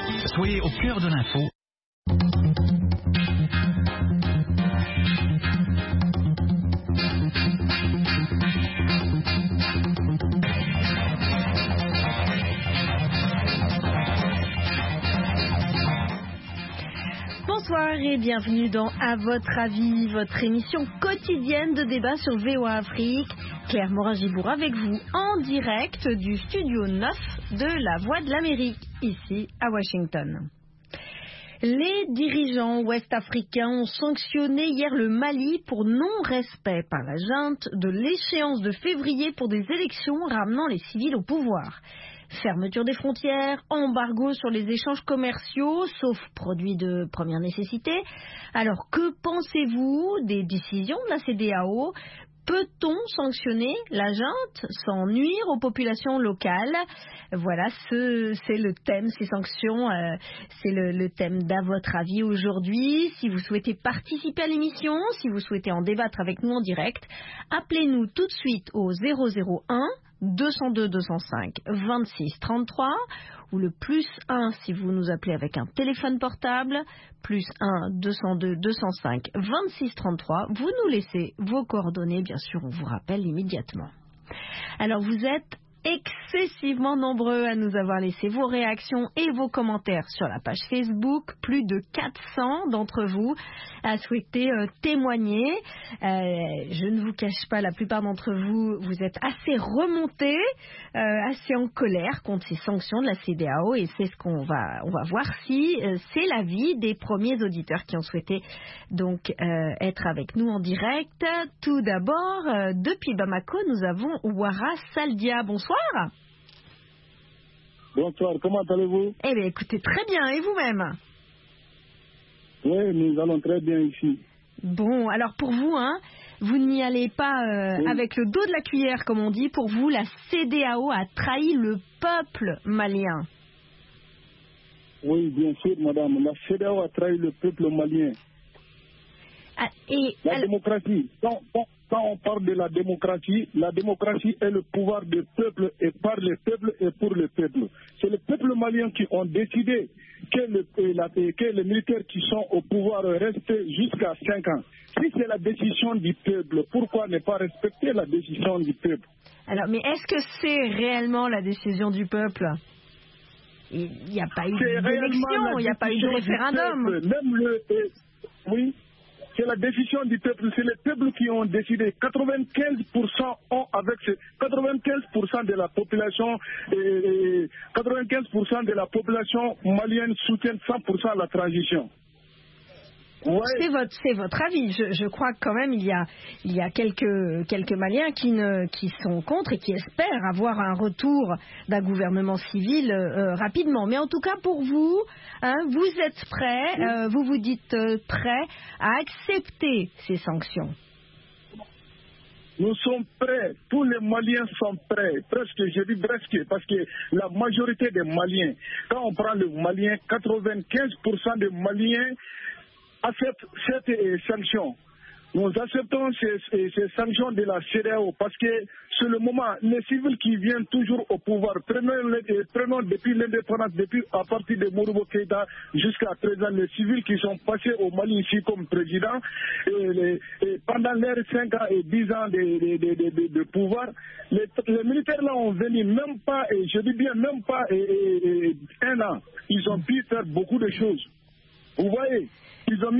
Soyez au cœur de l'info. Bonsoir et bienvenue dans À votre avis, votre émission quotidienne de débat sur VOA Afrique. Claire Morin-Gibour avec vous en direct du studio 9 de la Voix de l'Amérique, ici à Washington. Les dirigeants ouest-africains ont sanctionné hier le Mali pour non-respect par la junte de l'échéance de février pour des élections ramenant les civils au pouvoir. Fermeture des frontières, embargo sur les échanges commerciaux, sauf produits de première nécessité. Alors, que pensez-vous des décisions de la CEDEAO ? Peut-on sanctionner la junte sans nuire aux populations locales ? Voilà, c'est le thème, ces sanctions, c'est le thème d'À votre avis aujourd'hui. Si vous souhaitez participer à l'émission, si vous souhaitez en débattre avec nous en direct, appelez-nous tout de suite au 001 202 205 26 33 ou le +1 si vous nous appelez avec un téléphone portable, +1 202 205 26 33. Vous nous laissez vos coordonnées, bien sûr, on vous rappelle immédiatement. Alors vous êtes excessivement nombreux à nous avoir laissé vos réactions et vos commentaires sur la page Facebook. Plus de 400 d'entre vous a souhaité témoigner. Je ne vous cache pas, la plupart d'entre vous, vous êtes assez remontés, assez en colère contre ces sanctions de la CEDEAO, et c'est ce qu'on va voir si c'est l'avis des premiers auditeurs qui ont souhaité donc être avec nous en direct. Tout d'abord, depuis Bamako, nous avons Ouara Saldia. Bonsoir. Bonsoir, comment allez-vous? Eh bien, écoutez, très bien, et vous-même? Oui, nous allons très bien ici. Bon, alors pour vous, vous n'y allez pas oui. Avec le dos de la cuillère, comme on dit. Pour vous, la CEDEAO a trahi le peuple malien. Oui, bien sûr, madame. La CEDEAO a trahi le peuple malien. Démocratie. Quand on parle de la démocratie est le pouvoir du peuple et par le peuple et pour le peuple. C'est le peuple malien qui ont décidé que les militaires qui sont au pouvoir restent jusqu'à 5 ans. Si c'est la décision du peuple, pourquoi ne pas respecter la décision du peuple? Alors, mais est-ce que c'est réellement la décision du peuple? Il n'y a pas eu d'élection, il n'y a pas eu de référendum. Oui. C'est la décision du peuple, c'est les peuples qui ont décidé. 95% ont avec 95% de la population, 95% de la population malienne soutiennent 100% la transition. Ouais. C'est votre avis. Je crois que quand même il y a quelques Maliens qui sont contre et qui espèrent avoir un retour d'un gouvernement civil rapidement. Mais en tout cas pour vous, vous êtes prêts, vous vous dites prêts à accepter ces sanctions. Nous sommes prêts, tous les Maliens sont prêts, presque, je dis presque, parce que la majorité des Maliens, quand on prend le Malien, 95% des Maliens acceptent cette sanction. Nous acceptons ces sanctions de la CEDEAO parce que c'est le moment, les civils qui viennent toujours au pouvoir, prenons depuis l'indépendance, depuis à partir de Modibo Keïta jusqu'à présent, les civils qui sont passés au Mali ici comme président, et pendant leurs 5 ans et 10 ans de pouvoir, les militaires là ont venu même pas, et je dis bien même pas 1 an, ils ont pu faire beaucoup de choses. Vous voyez, ils ont mis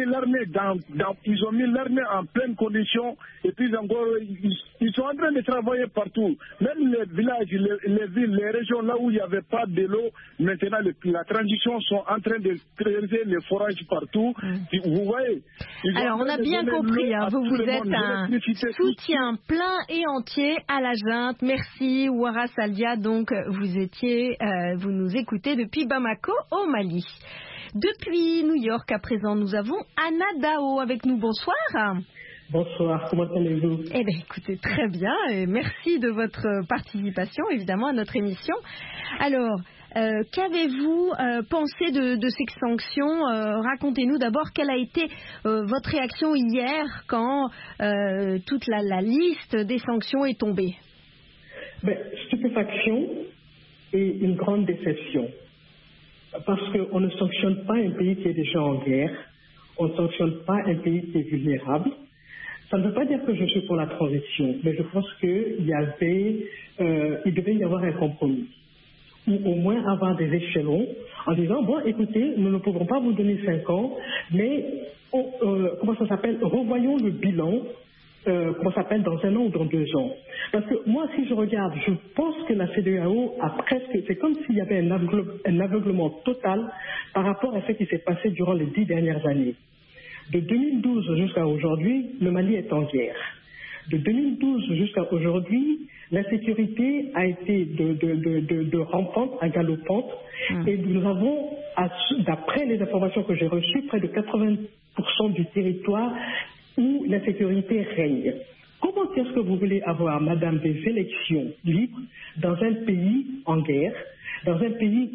l'armée en pleine condition, et puis encore ils sont en train de travailler partout. Même les villages, les villes, les régions là où il n'y avait pas de l'eau, maintenant la transition sont en train de creuser les forages partout. Vous voyez. Alors on a bien compris, vous êtes un soutien plein et entier à la junte. Merci Ouara Saldia. Donc vous nous écoutez depuis Bamako au Mali. Depuis New York, à présent, nous avons Anna Dao avec nous. Bonsoir. Bonsoir, comment allez-vous? Eh bien, écoutez, très bien, et merci de votre participation, évidemment, à notre émission. Alors, qu'avez-vous pensé de ces sanctions? Racontez-nous d'abord quelle a été votre réaction hier quand toute la liste des sanctions est tombée. Stupéfaction et une grande déception. parce qu'on ne sanctionne pas un pays qui est déjà en guerre, on ne sanctionne pas un pays qui est vulnérable. Ça ne veut pas dire que je suis pour la transition, mais je pense qu'il devait y avoir un compromis, ou au moins avoir des échelons en disant, bon, écoutez, nous ne pouvons pas vous donner 5 ans, mais, revoyons le bilan, dans 1 an ou dans 2 ans. Parce que moi, si je regarde, je pense que la CEDEAO c'est comme s'il y avait un aveuglement total par rapport à ce qui s'est passé durant les 10 dernières années. De 2012 jusqu'à aujourd'hui, le Mali est en guerre. De 2012 jusqu'à aujourd'hui, l'insécurité a été de rampante à galopante. Et nous avons, d'après les informations que j'ai reçues, près de 80% du territoire où l'insécurité règne. Comment est-ce que vous voulez avoir, madame, des élections libres dans un pays en guerre, dans un pays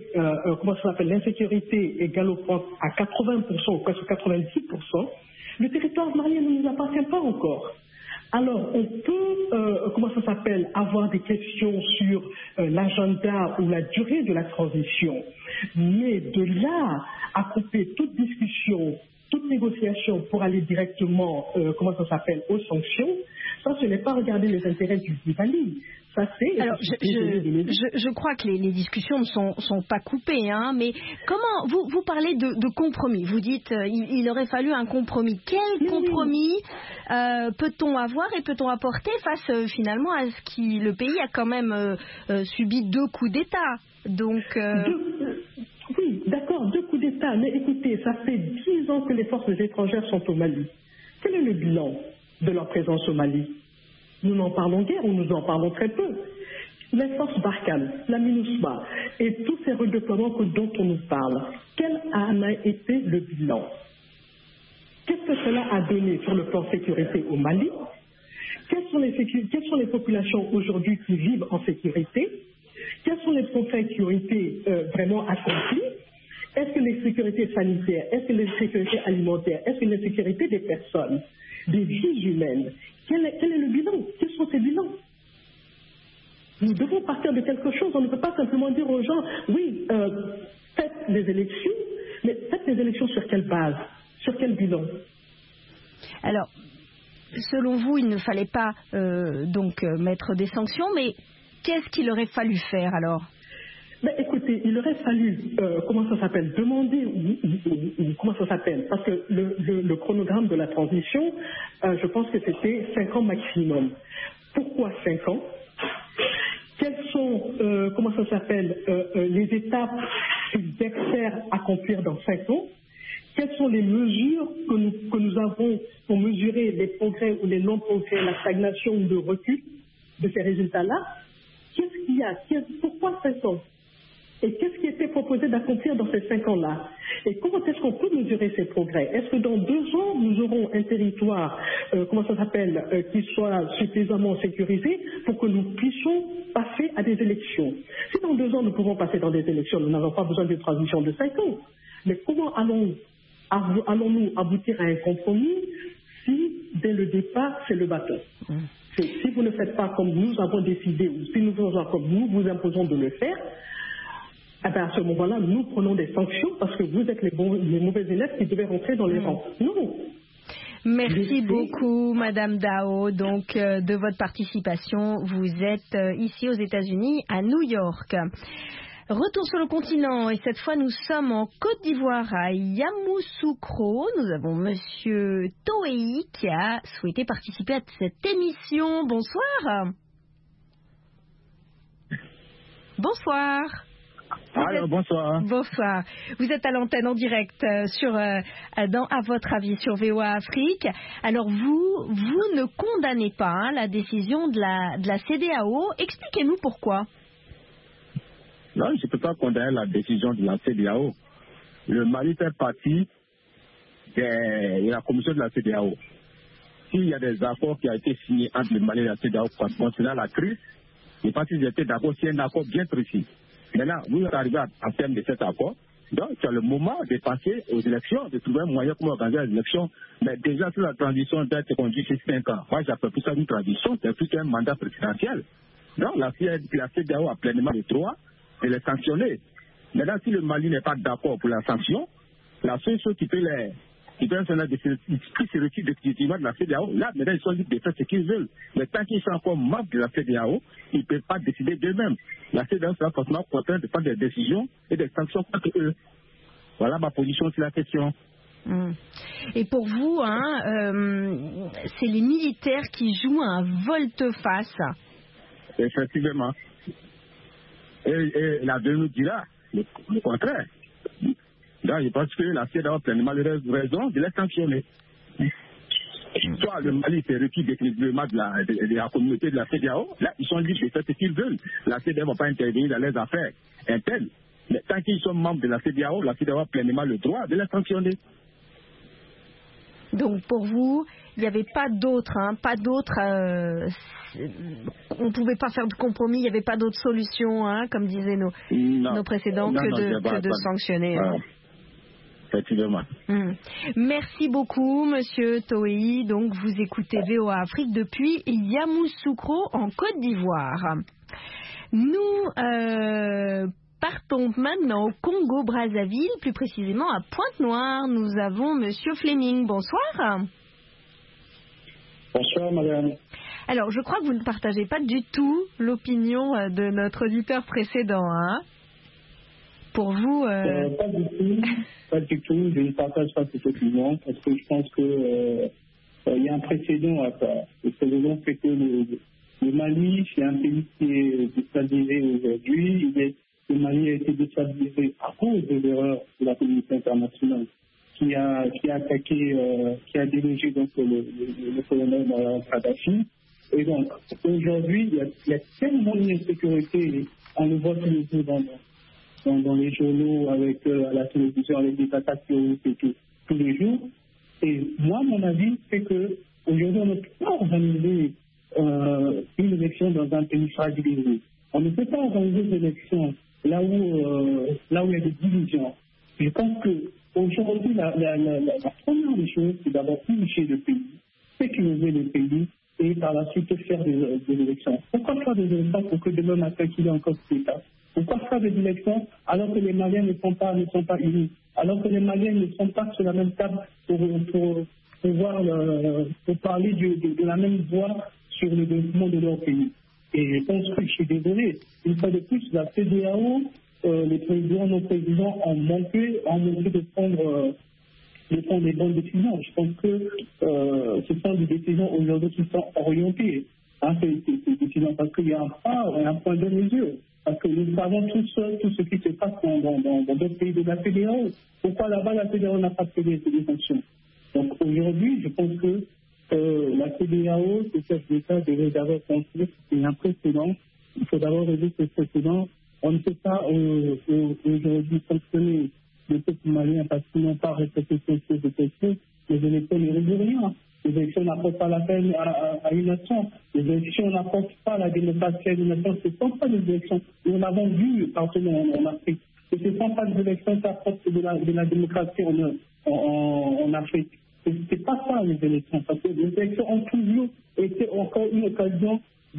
où l'insécurité est galopante à 80% ou presque 90%, le territoire malien ne nous appartient pas encore. Alors, on peut, avoir des questions sur l'agenda ou la durée de la transition, mais de là à couper toute discussion, toute négociation pour aller directement, aux sanctions, ça, ce n'est pas regarder les intérêts du Mali. Ça, c'est... Alors, je crois que les discussions ne sont pas coupées, hein, mais comment... Vous parlez de compromis. Vous dites il aurait fallu un compromis. Quel compromis peut-on avoir et peut-on apporter face finalement à ce qui... Le pays a quand même subi 2 coups d'État. Donc... Oui, d'accord, 2 coups d'État. Mais écoutez, ça fait 10 ans que les forces étrangères sont au Mali. Quel est le bilan de leur présence au Mali? Nous n'en parlons guère ou nous en parlons très peu. Les forces Barkhane, la MINUSMA et tous ces redéploiements dont on nous parle, quel en a été le bilan? Qu'est-ce que cela a donné sur le plan sécurité au Mali? Quelles sont les populations aujourd'hui qui vivent en sécurité? Quels sont les progrès qui ont été vraiment accomplis? Est-ce que les sécurités sanitaires, est-ce que les sécurités alimentaires, est-ce que les sécurités des personnes, des vies humaines, quel est le bilan? Quels sont ces bilans? Nous devons partir de quelque chose. On ne peut pas simplement dire aux gens, oui, faites les élections, mais faites les élections sur quelle base? Sur quel bilan? Alors, selon vous, il ne fallait pas mettre des sanctions, mais qu'est-ce qu'il aurait fallu faire alors? Mais écoutez, il aurait fallu, demander, parce que le chronogramme de la transition, je pense que c'était 5 ans maximum. Pourquoi 5 ans? Quelles sont, les étapes qu'ils espèrent accomplir dans 5 ans? Quelles sont les mesures que nous avons pour mesurer les progrès ou les non-progrès, la stagnation ou le recul de ces résultats-là? Qu'est-ce qu'il y a? Pourquoi 5 ans? Et qu'est-ce qui était proposé d'accomplir dans ces 5 ans-là? Et comment est-ce qu'on peut mesurer ces progrès? Est-ce que dans 2 ans, nous aurons un territoire, qui soit suffisamment sécurisé pour que nous puissions passer à des élections? Si dans 2 ans, nous pouvons passer dans des élections, nous n'avons pas besoin d'une transition de 5 ans. Mais comment allons-nous aboutir à un compromis si, dès le départ, c'est le bâton? Si vous ne faites pas comme nous avons décidé, ou si nous faisons comme nous vous imposons de le faire, à ce moment-là, nous prenons des sanctions parce que vous êtes les mauvais élèves qui devaient rentrer dans les rangs. Non. Merci beaucoup, Madame Dao, de votre participation. Vous êtes ici aux États-Unis, à New York. Retour sur le continent, et cette fois nous sommes en Côte d'Ivoire, à Yamoussoukro. Nous avons Monsieur Toei qui a souhaité participer à cette émission. Bonsoir. Bonsoir. Alors, bonsoir. Bonsoir. Vous êtes à l'antenne en direct dans À votre avis sur VOA Afrique. Alors vous ne condamnez pas la décision de la CEDEAO. Expliquez-nous pourquoi. Non, je ne peux pas condamner la décision de la CEDEAO. Le Mali fait partie de la commission de la CEDEAO. S'il y a des accords qui ont été signés entre le Mali et la CEDEAO concernant la crise, je pense qu'ils étaient d'accord, c'est un accord bien précis. Maintenant, vous arrivez à terme de cet accord, donc c'est le moment de passer aux élections, de trouver un moyen pour organiser les élections. Mais déjà, sur la transition d'être conduite sur 5 ans, moi j'appelle plus ça une transition, c'est plus un mandat présidentiel. Donc la CEDEAO a pleinement le droit de les sanctionner. Maintenant, si le Mali n'est pas d'accord pour la sanction, la seule chose qui peut se retire définitivement de la CEDEAO, là, maintenant, ils sont libres de faire ce qu'ils veulent. Mais tant qu'ils sont encore membres de la CEDEAO, ils ne peuvent pas décider d'eux-mêmes. La CEDEAO sera forcément contrainte de prendre des décisions et des sanctions contre eux. Voilà ma position sur la question. Et pour vous, c'est les militaires qui jouent un volte-face. Effectivement. Et la de nous dira le contraire. Donc, je pense que la CEDEAO a pleinement raison de les sanctionner. Soit le Mali se retire définitivement de la communauté de la CEDEAO, là, ils sont libres de faire ce qu'ils veulent. La CEDEAO ne va pas intervenir dans les affaires internes. Mais tant qu'ils sont membres de la CEDEAO a pleinement le droit de les sanctionner. Donc pour vous, il n'y avait pas d'autre, on ne pouvait pas faire de compromis, il n'y avait pas d'autre solution, comme disaient nos précédents, que de sanctionner. Effectivement. Merci beaucoup, Monsieur Toei. Donc vous écoutez VOA Afrique depuis Yamoussoukro en Côte d'Ivoire. Nous partons maintenant au Congo-Brazzaville, plus précisément à Pointe-Noire. Nous avons Monsieur Fleming. Bonsoir. Bonsoir, madame. Alors, je crois que vous ne partagez pas du tout l'opinion de notre auditeur précédent. Pour vous... Pas du tout. Je ne partage pas cette opinion parce que je pense que il y a un précédent à ça. Le précédent fait que le Mali, c'est un pays qui est déstabilisé aujourd'hui. Le Mali a été déstabilisé à cause de l'erreur de la communauté internationale qui a attaqué, qui a délogé donc le colonel Kadhafi. Et donc, aujourd'hui, il y a tellement d'insécurité, on le voit tous les jours dans les journaux, avec à la télévision, avec des attaques terroristes et tout, tous les jours. Et moi, mon avis, c'est que aujourd'hui, on ne peut pas organiser une élection dans un pays fragilisé. On ne peut pas organiser des élections là où il y a des divisions. Je pense qu'aujourd'hui, la première des choses, c'est d'abord unifier le pays, sécuriser le pays et par la suite faire des élections. Pourquoi faire des élections pour que demain matin qu'il y ait encore cet État? Pourquoi faire des élections alors que les Maliens ne sont pas unis, alors que les Maliens ne sont pas sur la même table pour parler de la même voix sur le développement de leur pays? Et je pense que je suis désolé. Une fois de plus, la CEDEAO, nos présidents ont manqué de prendre des bonnes décisions. Je pense que ce sont des décisions aujourd'hui qui sont orientées. Ces décisions, parce qu'il y a un point de mesure. Parce que nous savons tout ce qui se passe dans d'autres pays de la CEDEAO. Pourquoi là-bas la CEDEAO n'a pas pris des sanctions? Donc aujourd'hui, je pense que la CEDEAO, ce chef d'État devait d'abord construire un précédent. Il faut d'abord résoudre ce précédent. On ne peut pas aujourd'hui sanctionner le peuple malien parce qu'ils n'ont pas respecté quelque chose. Les élections ne résolvent rien. Les élections n'apportent pas la paix à une nation. Les élections n'apportent pas la démocratie à une nation. Ce ne sont pas des élections. Nous l'avons vu partout en Afrique. Ce ne sont pas des élections qui apportent de la démocratie en Afrique. Ce n'est pas ça les élections. Parce que les élections ont toujours été encore une occasion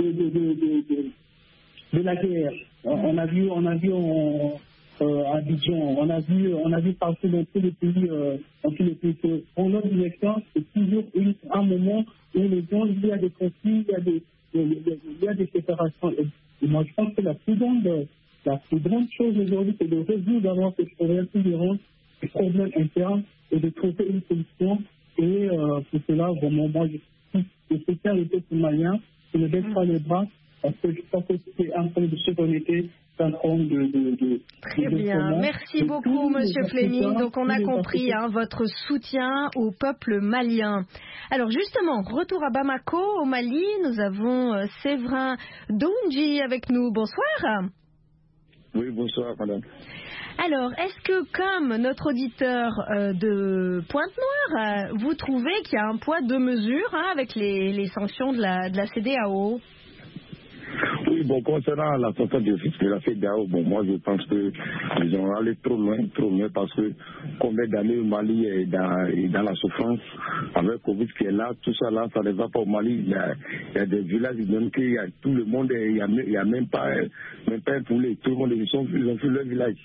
de la guerre. On a vu à Abidjan, on a vu partout dans tous les pays, que pour notre élection, c'est toujours un moment où les gens, il y a des conflits, il y a des séparations. Et moi, je pense que la plus grande chose aujourd'hui, c'est de résoudre d'abord ces problèmes internes et de trouver une solution. Et pour cela, vraiment, moi, je soutiens le peuple malien, je ne baisse pas les bras, parce que je pense que c'est un point de souveraineté. Très bien, merci beaucoup Monsieur Fleming. Donc on a compris votre soutien au peuple malien. Alors justement, retour à Bamako, au Mali, nous avons Séverin Dounji avec nous. Bonsoir. Oui, bonsoir madame. Alors, est-ce que comme notre auditeur de Pointe-Noire, vous trouvez qu'il y a un poids deux mesures avec les sanctions de la CEDEAO? Oui, bon, concernant la sanction de la CEDEAO, bon, moi je pense qu'ils ont allé trop loin, parce que combien d'années le Mali est dans la souffrance, avec Covid qui est là, tout ça là, ça ne va pas au Mali. Il y a des villages, même qu'il y a tout le monde, il n'y a même pas un poulet, tout le monde, ils ont fait leur village.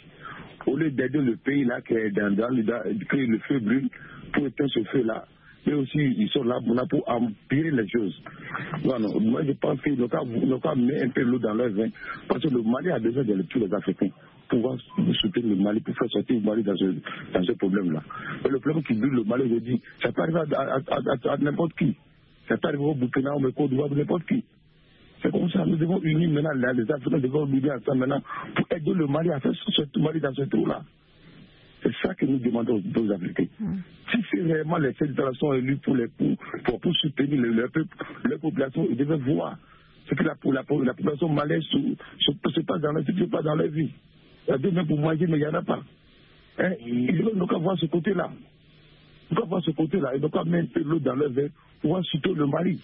Au lieu d'aider le pays là qui est dans que le feu brûle pour éteindre ce feu-là. Mais aussi, ils sont là pour empirer les choses. Non, moi je pense qu'ils n'ont qu'à mettre un peu l'eau dans leur vin. Parce que le Mali a besoin de tous les Africains pour pouvoir soutenir le Mali, pour faire sortir le Mali dans ce problème-là. Mais le problème qui brûle le Mali, je dis, ça peut arriver à n'importe qui. Ça peut arriver au Burkina, au Côte d'Ivoire, n'importe qui. C'est comme ça, nous devons unir maintenant, les Africains devons unir ensemble maintenant pour aider le Mali à faire sortir le Mali dans ce trou-là. C'est ça que nous demandons aux Africains. Si c'est réellement les sénateurs sont élus pour soutenir leur population, ils devaient voir ce que la population malienne se passe dans leur vie. Il y a deux mains pour manger, mais il n'y en a pas. Hein? Ils doivent donc avoir ce côté-là. Ils doivent avoir ce côté-là. Ils doivent pas mettre l'eau dans leur verre pour pouvoir soutenir le Mali.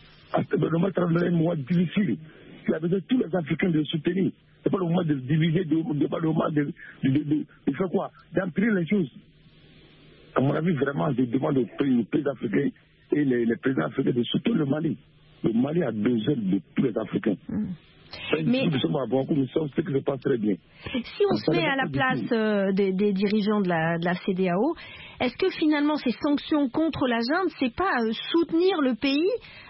Le Mali traverse un mois difficile. Il a besoin de tous les Africains de le soutenir. Ce n'est pas le moment de diviser, pas le moment de faire quoi? D'empirer les choses. À mon avis, vraiment, je demande aux pays africains et les présidents africains de soutenir le Mali. Le Mali a besoin de tous les Africains. Mais nous sommes à bon coup, nous savons ce qui se passe très bien. Si on se met à la place des dirigeants de la CEDEAO, est-ce que finalement ces sanctions contre la junte, c'est pas soutenir le pays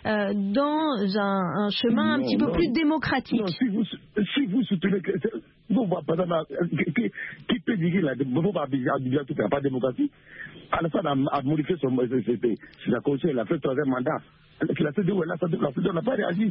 dans un chemin un petit peu plus démocratique? Non, si vous soutenez, vous voyez par exemple, qui peut dire que Abidjan tout n'est pas démocratique? Alassane a modifié sa constitution, il a fait le troisième mandat. La CEDEAO n'a pas réagi.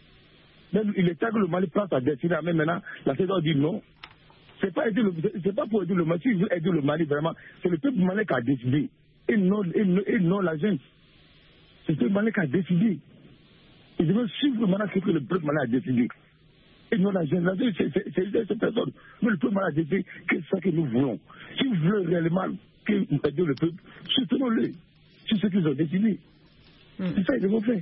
Même il est temps que le Mali prenne sa destinée, mais maintenant, la CEDEAO dit non. C'est pas pour aider le Mali. Si il veut aider le Mali, vraiment, c'est le peuple malien qui a décidé. Et non la junte. C'est le peuple malien qui a décidé. Il devait suivre maintenant ce que le peuple malien a décidé. Et non la junte. La junte, c'est personne. Mais le peuple malien a décidé que c'est ça que nous voulons. Si vous voulez réellement aider le peuple, soutenons-le. C'est ce qu'ils ont décidé. C'est ça qu'ils devons faire.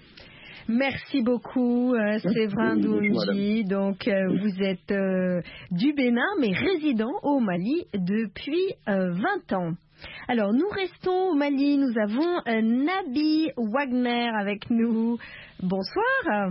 Merci beaucoup, Séverin Dounji. Donc, vous êtes du Bénin, mais résident au Mali depuis 20 ans. Alors, nous restons au Mali. Nous avons Nabi Wagner avec nous. Bonsoir.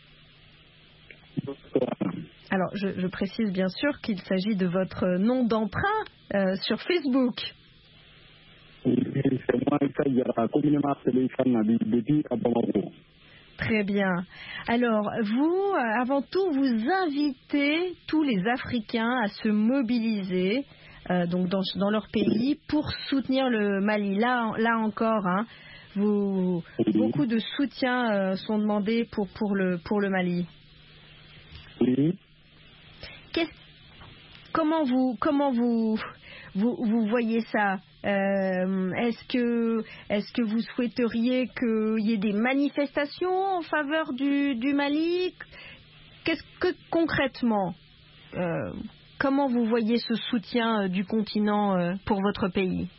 Bonsoir. Alors, je précise bien sûr qu'il s'agit de votre nom d'emprunt sur Facebook. Oui, c'est moi, Issa, communément appelé Issa Nabi, depuis à Bamako. Très bien. Alors, vous, avant tout, vous invitez tous les Africains à se mobiliser donc dans leur pays pour soutenir le Mali. Là encore, hein, beaucoup de soutien sont demandés pour le Mali. Oui. Comment vous voyez ça? Est-ce que vous souhaiteriez qu'il y ait des manifestations en faveur du Mali? Qu'est-ce que concrètement, comment vous voyez ce soutien du continent pour votre pays?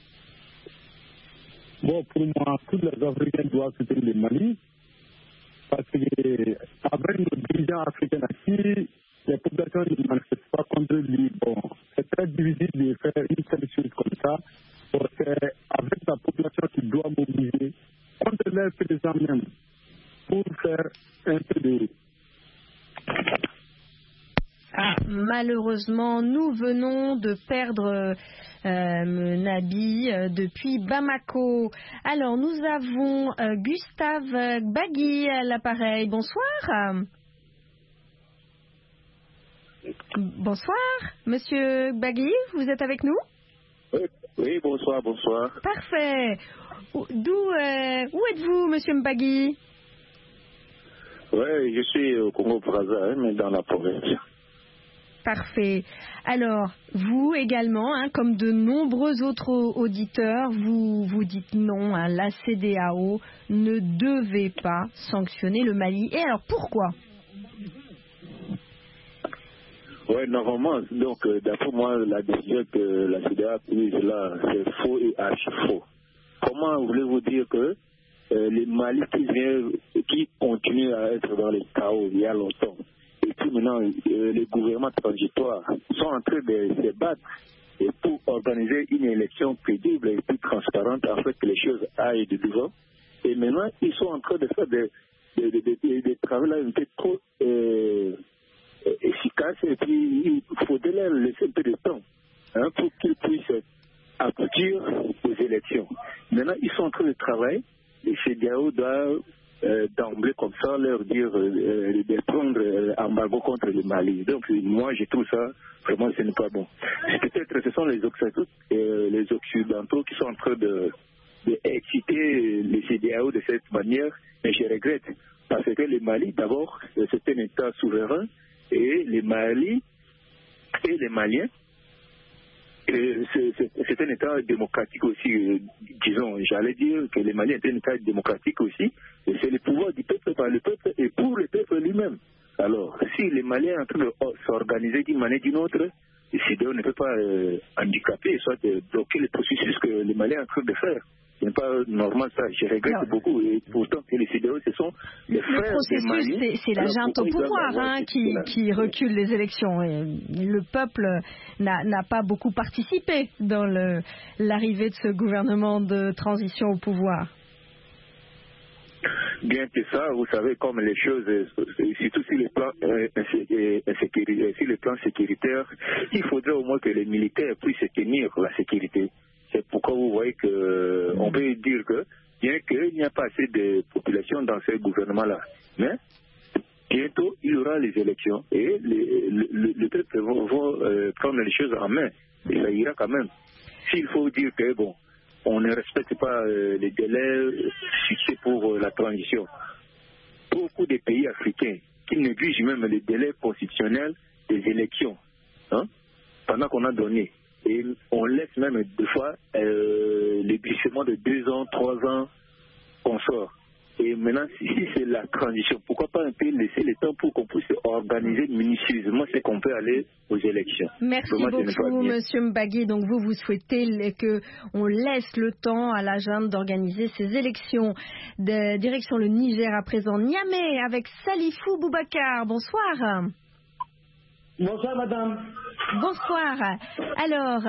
Bon, pour moi, tous les Africains doivent soutenir le Mali parce qu'avec nos dirigeants africains ici, les populations ne manifestent pas contre lui. Bon, c'est très difficile de faire une seule chose comme ça. Bon, c'est avec la population qui doit mobiliser contre leurs présidents même pour faire un peu de... Malheureusement, nous venons de perdre Nabi depuis Bamako. Alors, nous avons Gustave Gbagui à l'appareil. Bonsoir. Bonsoir, Monsieur Gbagui, vous êtes avec nous? Oui, bonsoir. Parfait. Où êtes-vous, Monsieur Gbagui? Oui, je suis au Congo-Brazza, mais dans la province. Parfait. Alors, vous également, hein, comme de nombreux autres auditeurs, vous dites non, hein, la CEDEAO ne devait pas sanctionner le Mali. Et alors, pourquoi? Oui, normalement, donc, d'après moi, la décision que la CEDEAO a prise là, c'est faux et archi-faux. Comment voulez-vous dire que les Mali qui continuent à être dans les chaos il y a longtemps, et puis maintenant, les gouvernements transitoires sont en train de se battre et pour organiser une élection crédible et plus transparente afin que les choses aillent de devant. Et maintenant, ils sont en train de faire des travaux là un peu trop efficaces et puis il faudrait leur laisser un peu de temps pour qu'ils puissent aboutir aux élections. Maintenant, ils sont en train de travailler. Les CEDEAO doivent d'emblée comme ça leur dire de prendre embargo contre le Mali. Donc moi je trouve ça vraiment ce n'est pas bon. Peut-être ce sont les Occidentaux qui sont en train de exciter les CEDEAO de cette manière, mais je regrette parce que le Mali d'abord c'est un État souverain et le Mali et les Maliens c'est un État démocratique aussi, disons, j'allais dire que le Mali est un État démocratique aussi, et c'est le pouvoir du peuple par le peuple et pour le peuple lui-même. Alors, si les Maliens sont en train de s'organiser d'une manière ou d'une autre, le CEDEAO ne peut pas handicaper, soit bloquer le processus que les Maliens sont en train de faire. Ce n'est pas normal ça, je regrette beaucoup. Et pourtant que les CEDEAO, ce sont les frères des Maliens. Le processus, c'est la junte au pouvoir qui recule les élections. Et le peuple n'a pas beaucoup participé dans l'arrivée de ce gouvernement de transition au pouvoir. Bien que ça, vous savez, comme les choses, surtout sur le plan sécuritaire, il faudrait au moins que les militaires puissent tenir la sécurité. C'est pourquoi vous voyez qu'on peut dire que, bien qu'il n'y a pas assez de population dans ce gouvernement-là, mais bientôt il y aura les élections et le peuple va prendre les choses en main et ça ira quand même. S'il faut dire que, bon, on ne respecte pas les délais fixés pour la transition. Beaucoup de pays africains qui négligent même les délais constitutionnels des élections, pendant qu'on a donné. Et on laisse même des fois les glissements de 2 ans, 3 ans qu'on sort. Et maintenant, si c'est la transition, pourquoi pas un peu laisser le temps pour qu'on puisse organiser minutieusement ce qu'on peut aller aux élections. Merci beaucoup, Monsieur Mbagui. Donc vous souhaitez qu'on laisse le temps à la junte d'organiser ces élections. Direction le Niger à présent. Niamey avec Salifou Boubacar. Bonsoir. Bonsoir, madame. Bonsoir. Alors,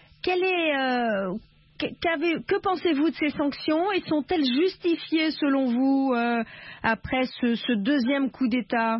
que pensez-vous de ces sanctions et sont-elles justifiées selon vous après ce deuxième coup d'État?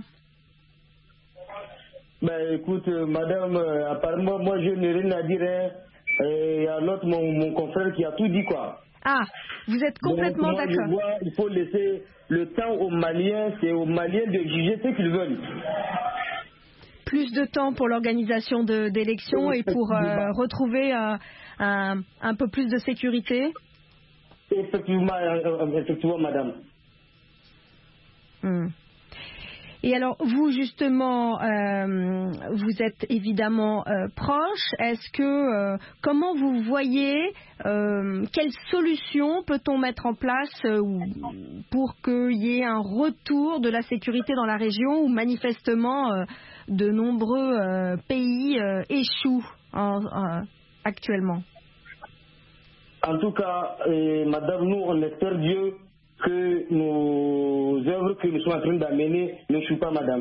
Ben écoute, madame, apparemment moi je n'ai rien à dire. Il y a l'autre, mon confrère qui a tout dit quoi. Ah, vous êtes complètement d'accord. Je vois, il faut laisser le temps aux Maliens, c'est aux Maliens de juger ce qu'ils veulent. Plus de temps pour l'organisation d'élections et pour retrouver un peu plus de sécurité. Effectivement, madame. Et alors, vous, justement, vous êtes évidemment proche. Est-ce que, comment vous voyez, quelle solution peut-on mettre en place pour qu'il y ait un retour de la sécurité dans la région où, manifestement, de nombreux pays échouent actuellement? En tout cas, madame, nous, on espère Dieu que nos œuvres que nous sommes en train d'amener ne jouent pas, madame.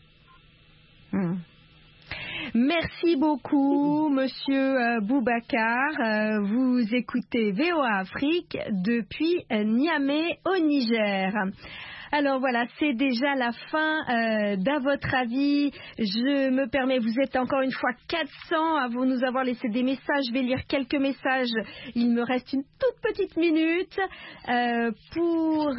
Merci beaucoup, Monsieur Boubacar. Vous écoutez VOA Afrique depuis Niamey au Niger. Alors voilà, c'est déjà la fin d'À votre avis. Je me permets, vous êtes encore une fois 400 à nous avoir laissé des messages. Je vais lire quelques messages. Il me reste une toute petite minute. Pour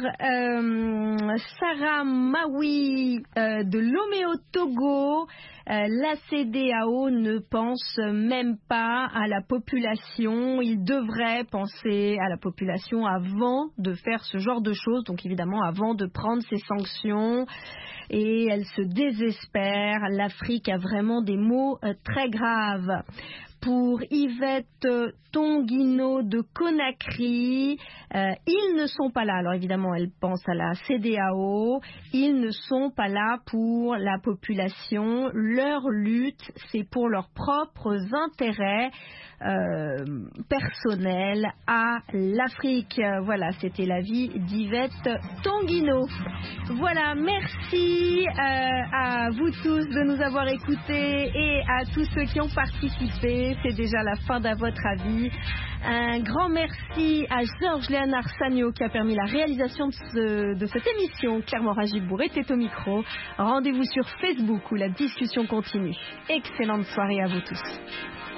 Sarah Maui de Lomé au Togo, la CEDEAO ne pense même pas à la population. Il devrait penser à la population avant de faire ce genre de choses. Donc évidemment, avant de prendre ces sanctions. Et elle se désespère. L'Afrique a vraiment des maux très graves. Pour Yvette Tonguino de Conakry, ils ne sont pas là. Alors évidemment, elle pense à la CEDEAO. Ils ne sont pas là pour la population. Leur lutte, c'est pour leurs propres intérêts personnels à l'Afrique. Voilà, c'était l'avis d'Yvette Tonguino. Voilà, merci à vous tous de nous avoir écoutés et à tous ceux qui ont participé. C'est déjà la fin d'À votre avis. Un grand merci à Georges Léonard Sagno qui a permis la réalisation de cette émission. Claire Morin-Gilbourg était au micro. Rendez-vous sur Facebook où la discussion continue. Excellente soirée à vous tous.